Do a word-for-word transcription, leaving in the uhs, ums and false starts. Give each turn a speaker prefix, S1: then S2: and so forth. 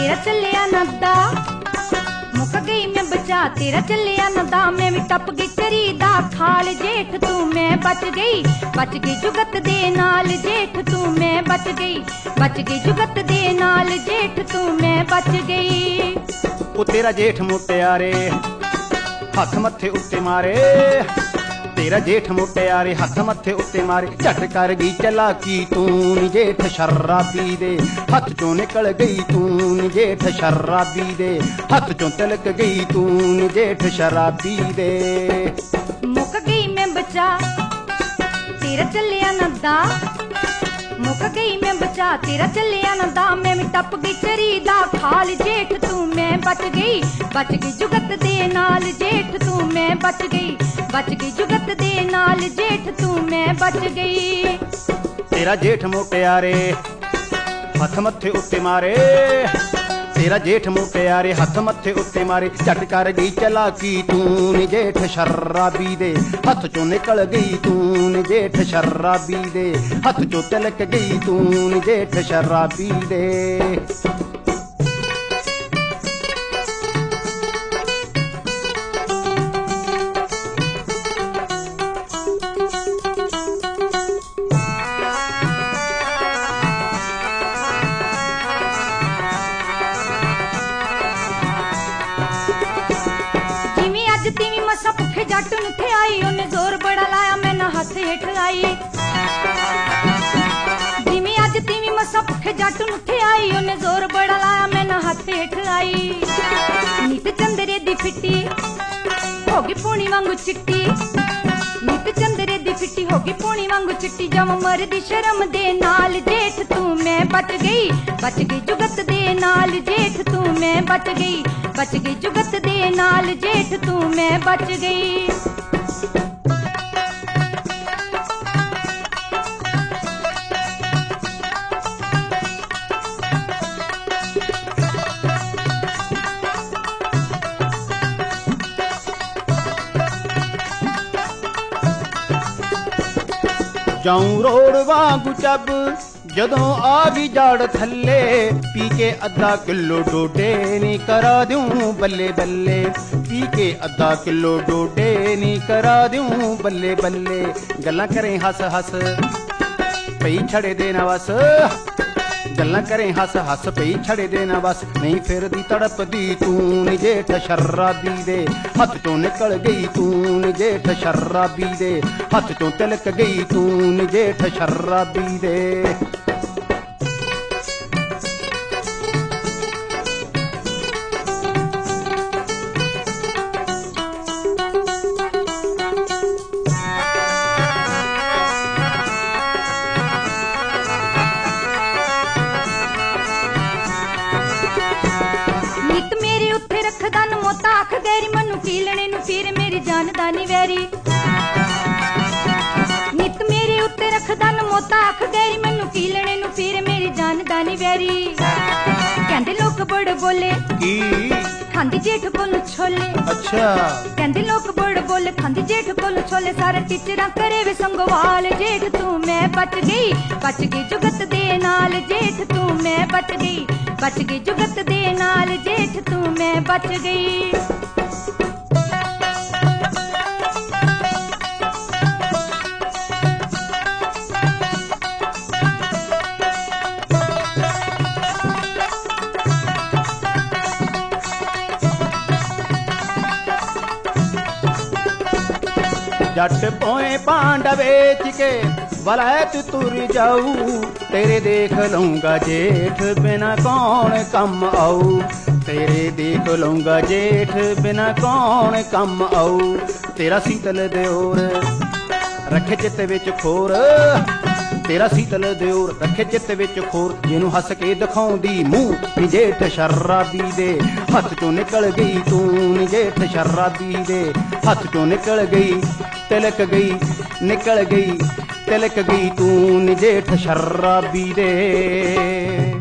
S1: तेरा चलिया नदा मुक गई मैं बचा तेरा चलिया नदा मैं भी टप गई चरी दा खाल जेठ तू मैं बच गई बच गई जुगत दे नाल जेठ तू मैं बच गई बच गई जुगत दे नाल जेठ तू मैं बच गई।
S2: ओ तेरा जेठ मुटियारे हथ मथे उत्ते मारे तेरा जेठ मुटियारे हथ मथे उत्ते मारे झट कर गई चलाकी तू नी जेठ शराबी दे हथ चों निकल गई तू नी जेठ शराबी दे हथ चों तिलक गई तू नी जेठ शराबी दे।
S1: मुक गई मैं बचा तेरा चलिया नदा मुक गई मैं बचा तेरा चलिया नदा मैं भी टप गई चरी दा खाल जेठ तू मैं बच गई बच गई जुगत दे नाल जेठ तू मैं बच गई बच गई जुगत दे नाल जेठ तू मैं बच गई।
S2: तेरा जेठ मुटियारे हथ मथे उत्ते मारे तेरा जेठ मुटियारे हथ मथे उत्ते मारे झट कर गई चलाकी तू नी जेठ शराबी दे हथ चों निकल गई तू नी जेठ शराबी दे हथ चों तिलक गई तू नी जेठ शराबी दे।
S1: जट नुथे आई उन्हें जोर बड़ा लाया मैं ना हथ हेठ आई जिमी अज तीवी मसा भुखे जट नुथे आई उन्हें जोर बड़ा लाया मैं ना हथ हेठ आई। नित चंदरे दी फिट्टी होगी पूनी वांगू चिट्टी नित चंदरे दी फिट्टी होगी पूनी वांगू चिट्टी जम मरदी शर्म दे नाल जेठ तू मैं बच गई बच गई जुगत दे नाल जेठ तू मैं बच गई बच गई जुगत दे नाल जेठ तू मैं बच गई।
S2: जाऊं रोड वांगू चब जदों आ गई जाड़ थल्ले पी के अद्धा किलो डोडे नी करा दूं बल्ले बल्ले पी के अद्धा किलो डोडे नी करा दूं बल्ले बल्ले गल्लां करें हस हस पई छड़े देना बस गल्लां करें हस हस पई छड़े देना बस नहीं फिर दी तड़प दी तू नी जेठ शराबी दे हथ चों निकल गई तू नी जेठ शराबी दे हथ चों तिलक गई तू नी जेठ शराबी दे।
S1: आख गैरी मनु कीलने नु फिर मेरी जान दानी वैरी नित मेरे उत्ते रखदा न मोता आख गैरी मनु कीलने नु फिर मेरी जान दानी वैरी। कहंदे लोग बड़ बोले
S2: की
S1: खांदी जेठ कोल छोले
S2: अच्छा
S1: कहंदे लोग बड़ बोले खांदी जेठ कोल छोले सारे टीचरा करे वे संगवाल जेठ तू मैं बच गई बच गई जुगत दे नाल जेठ तू मैं बच गई बच गई जुगत दे नाल जेठ तू मैं बच गई।
S2: जट पोए पांडा बेच के वलैत तुर जाऊ तेरे देख लूंगा जेठ बिना कौन कम आऊ तेरे देख लूंगा जेठ बिना कौन कम आऊ तेरा सीतल दियोर रखे चित विच खोर तेरा सीतल दियोर रखे चित विच खोर जिन्हों हस के दिखाउंदी मूंह नी जेठ शराबी दे हथ चों निकल गई तू नी जेठ शराबी दे हथ चों निकल गई तिलक गई निकल गई तिलक गई तू नी जेठ शराबी दे।